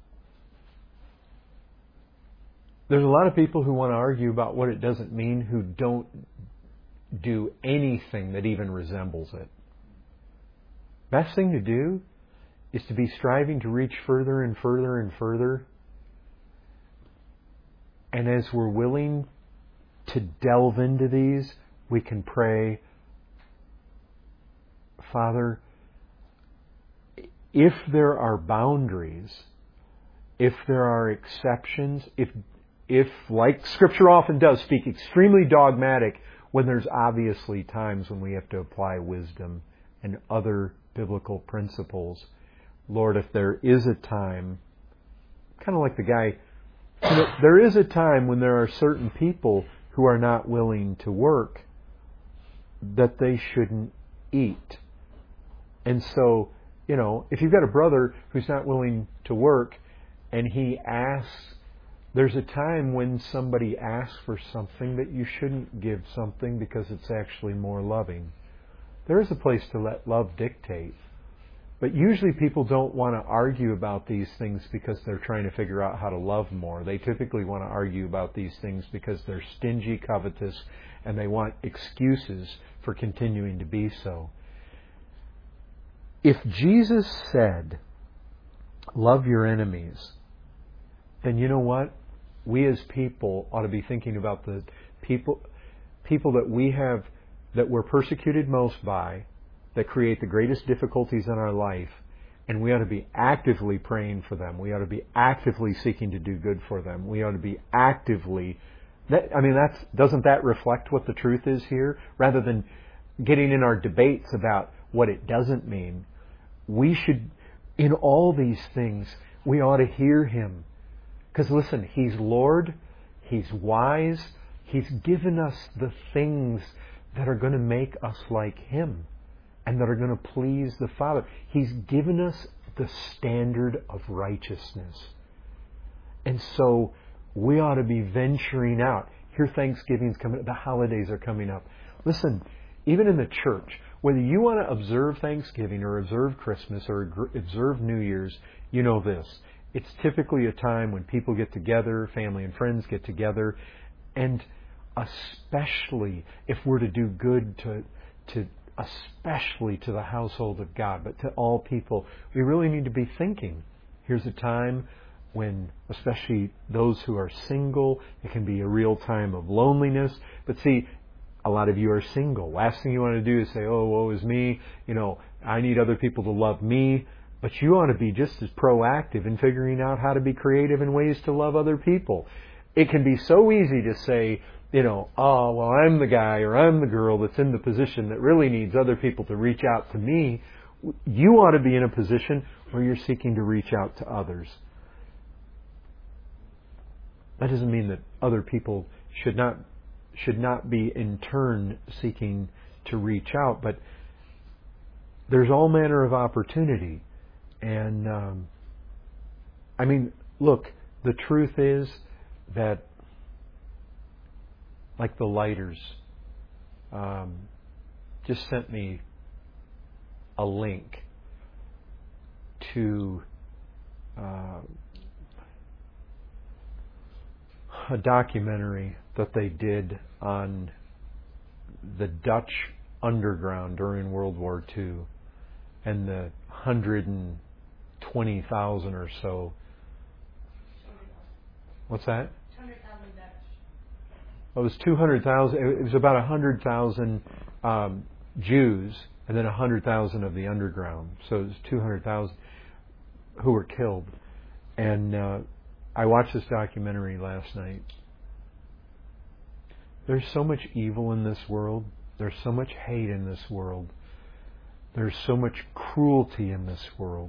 there's a lot of people who want to argue about what it doesn't mean who don't do anything that even resembles it. Best thing to do is to be striving to reach further and further and further. And as we're willing to delve into these, we can pray, Father, if there are boundaries, if there are exceptions, if, if like Scripture often does, speak extremely dogmatic when there's obviously times when we have to apply wisdom and other biblical principles. Lord, if there is a time, kind of like the guy, you know, there is a time when there are certain people who are not willing to work, that they shouldn't eat. And so, you know, if you've got a brother who's not willing to work and he asks, there's a time when somebody asks for something that you shouldn't give something because it's actually more loving. There is a place to let love dictate. But usually people don't want to argue about these things because they're trying to figure out how to love more. They typically want to argue about these things because they're stingy, covetous, and they want excuses for continuing to be so. If Jesus said, love your enemies, then you know what? We as people ought to be thinking about the people people that we have, that we're persecuted most by, that create the greatest difficulties in our life, and we ought to be actively praying for them. We ought to be actively seeking to do good for them. We ought to be actively... That, I mean, that's doesn't that reflect what the truth is here? Rather than getting in our debates about what it doesn't mean, we should, in all these things, we ought to hear Him. Because listen, He's Lord, He's wise, He's given us the things that are going to make us like Him and that are going to please the Father. He's given us the standard of righteousness. And so we ought to be venturing out. Here Thanksgiving's coming up, the holidays are coming up. Listen, even in the church, whether you want to observe Thanksgiving or observe Christmas or observe New Year's, you know this. It's typically a time when people get together, family and friends get together, and especially if we're to do good to, to especially to the household of God, but to all people, we really need to be thinking. Here's a time when, especially those who are single, it can be a real time of loneliness. But see, a lot of you are single. Last thing you want to do is say, oh, woe is me. You know, I need other people to love me. But you want to be just as proactive in figuring out how to be creative in ways to love other people. It can be so easy to say, you know, oh, well, I'm the guy or I'm the girl that's in the position that really needs other people to reach out to me. You ought to be in a position where you're seeking to reach out to others. That doesn't mean that other people should not should not be in turn seeking to reach out, but there's all manner of opportunity. And um, I mean, look, the truth is that, like the Lighters, um, just sent me a link to uh, a documentary that they did on the Dutch underground during World War Two and the one hundred twenty thousand or so. What's that? two hundred thousand Dutch. It was two hundred thousand. It was about one hundred thousand um, Jews and then one hundred thousand of the underground. So it was two hundred thousand who were killed. And uh, I watched this documentary last night. There's so much evil in this world. There's so much hate in this world. There's so much cruelty in this world.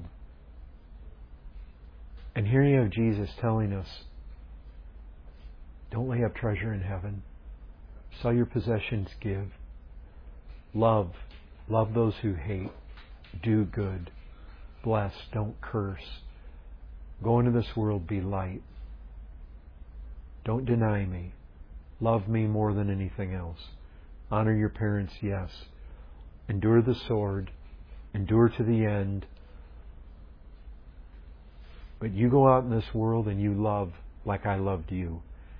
And here you have Jesus telling us, don't lay up treasure in heaven. Sell your possessions, give. Love. Love those who hate. Do good. Bless. Don't curse. Go into this world, be light. Don't deny me. Love me more than anything else. Honor your parents, yes. Endure the sword. Endure to the end. But you go out in this world and you love like I loved you.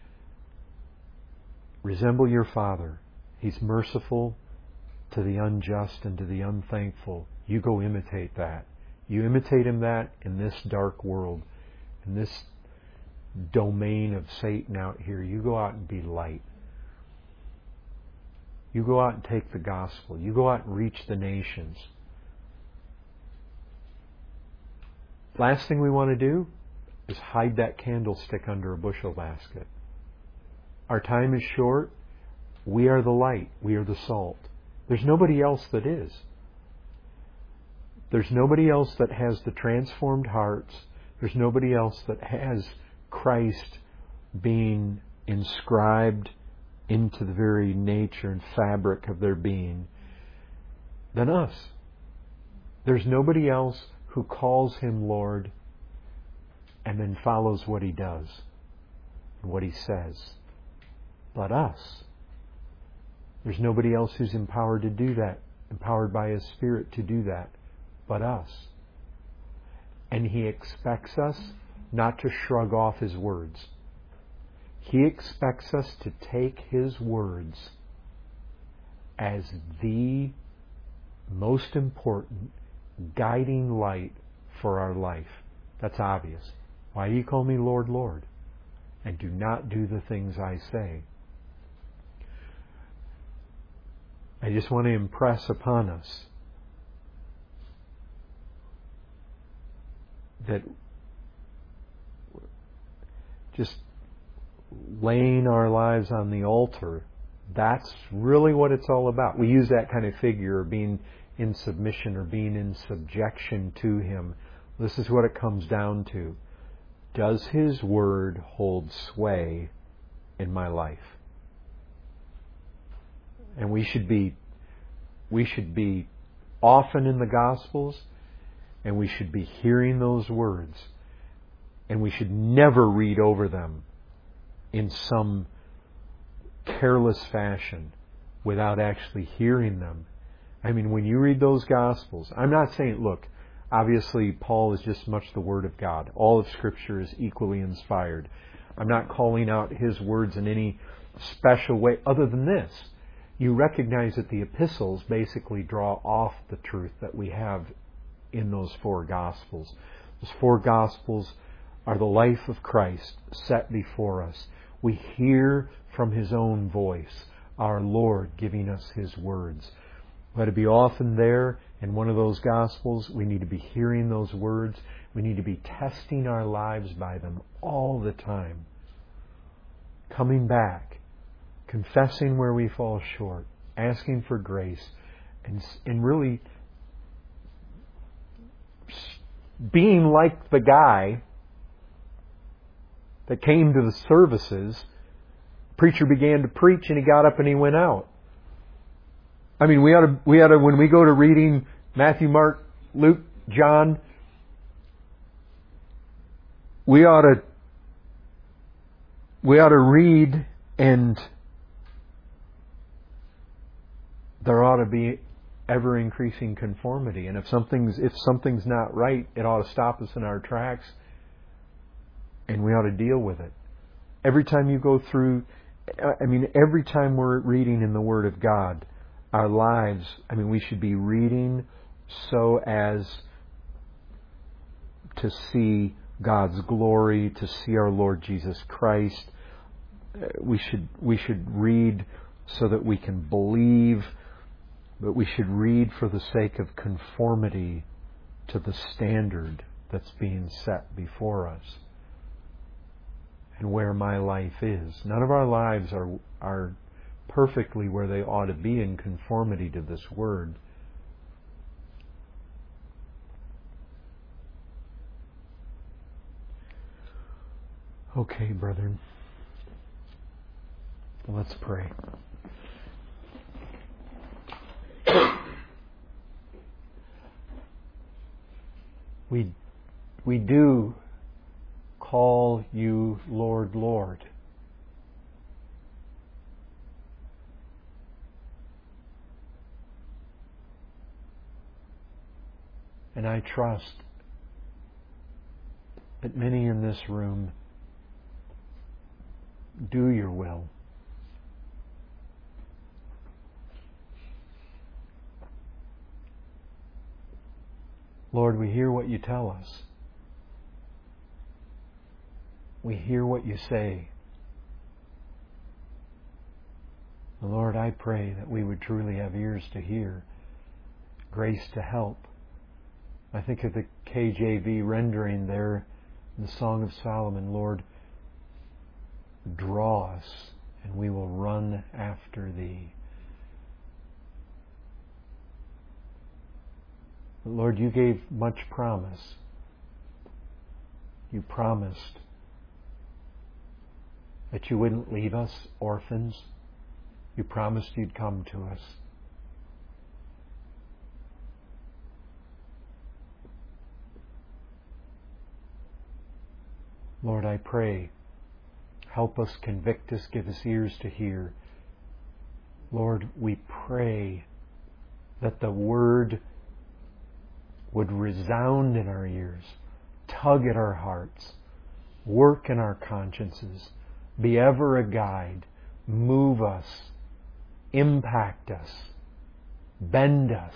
Resemble your Father. He's merciful to the unjust and to the unthankful. You go imitate that. You imitate Him that in this dark world, in this domain of Satan out here. You go out and be light. You go out and take the gospel. You go out and reach the nations. Last thing we want to do is hide that candlestick under a bushel basket. Our time is short. We are the light. We are the salt. There's nobody else that is. There's nobody else that has the transformed hearts. There's nobody else that has Christ being inscribed into the very nature and fabric of their being than us. There's nobody else who calls Him Lord and then follows what He does and what He says but us. There's nobody else who's empowered to do that, empowered by His Spirit to do that but us. And He expects us not to shrug off His words. He expects us to take His words as the most important guiding light for our life. That's obvious. Why do you call me Lord, Lord, and do not do the things I say? I just want to impress upon us that just laying our lives on the altar, that's really what it's all about. We use that kind of figure of being in submission or being in subjection to Him. This is what it comes down to. Does His Word hold sway in my life? And we should be we should be often in the Gospels, and we should be hearing those words, and we should never read over them in some careless fashion without actually hearing them I mean, when you read those Gospels, I'm not saying, look, obviously Paul is just much the Word of God. All of Scripture is equally inspired. I'm not calling out his words in any special way other than this. You recognize that the epistles basically draw off the truth that we have in those four Gospels. Those four Gospels are the life of Christ set before us. We hear from His own voice, our Lord giving us His words. Let it be often there in one of those Gospels. We need to be hearing those words. We need to be testing our lives by them all the time. Coming back, confessing where we fall short, asking for grace, and, and really being like the guy that came to the services. Preacher began to preach and he got up and he went out. I mean, we ought to, we ought to, when we go to reading Matthew, Mark, Luke, John, we ought to, we ought to read, and there ought to be ever increasing conformity. And if something's, if something's not right, it ought to stop us in our tracks, and we ought to deal with it. Every time you go through, I mean, every time we're reading in the Word of God, our lives, I mean, we should be reading so as to see God's glory, to see our Lord Jesus Christ. We should we should read so that we can believe, but we should read for the sake of conformity to the standard that's being set before us and where my life is. None of our lives are are perfectly where they ought to be in conformity to this Word. Okay, brethren. Let's pray. We, we do call you Lord, Lord. And I trust that many in this room do your will. Lord, we hear what you tell us. We hear what you say. Lord, I pray that we would truly have ears to hear, grace to help. I think of the K J V rendering there in the Song of Solomon, Lord, draw us and we will run after thee. Lord, you gave much promise. You promised that you wouldn't leave us orphans. You promised you'd come to us. Lord, I pray, help us, convict us, give us ears to hear. Lord, we pray that the Word would resound in our ears, tug at our hearts, work in our consciences, be ever a guide, move us, impact us, bend us,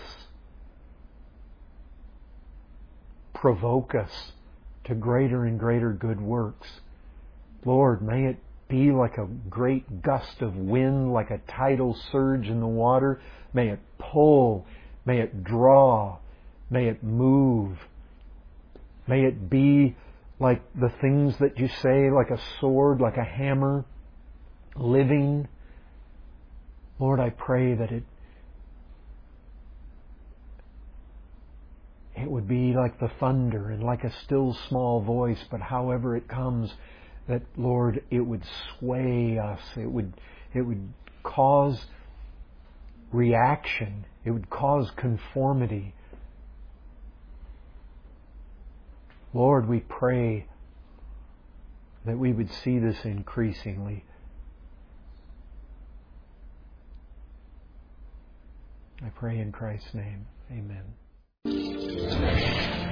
provoke us to greater and greater good works. Lord, may it be like a great gust of wind, like a tidal surge in the water. May it pull, may it draw, may it move. May it be like the things that you say, like a sword, like a hammer, living. Lord, I pray that it it would be like the thunder and like a still small voice, but however it comes, that, Lord, it would sway us. It would it would cause reaction. It would cause conformity. Lord, we pray that we would see this increasingly. I I pray in Christ's name. Amen.